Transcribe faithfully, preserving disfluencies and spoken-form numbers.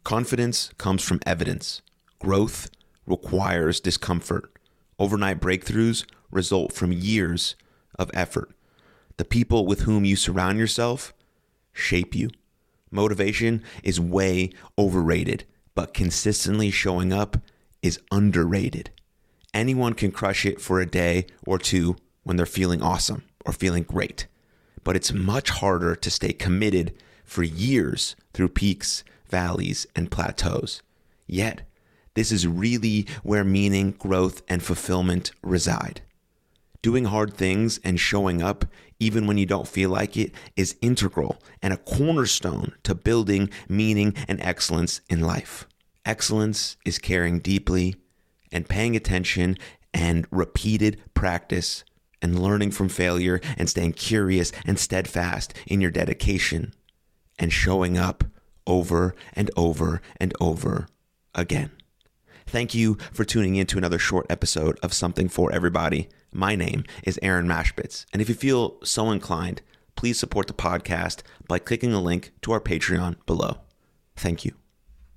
Confidence comes from evidence. Growth requires discomfort. Overnight breakthroughs result from years of effort. The people with whom you surround yourself shape you. Motivation is way overrated, but consistently showing up is underrated. Anyone can crush it for a day or two when they're feeling awesome or feeling great, but it's much harder to stay committed for years through peaks, valleys, and plateaus. Yet, this is really where meaning, growth, and fulfillment reside. Doing hard things and showing up, even when you don't feel like it, is integral and a cornerstone to building meaning and excellence in life. Excellence is caring deeply and paying attention and repeated practice and learning from failure and staying curious and steadfast in your dedication and showing up over and over and over again. Thank you for tuning in to another short episode of Something for Everybody. My name is Aaron Mashbitz, and if you feel so inclined, please support the podcast by clicking the link to our Patreon below. Thank you.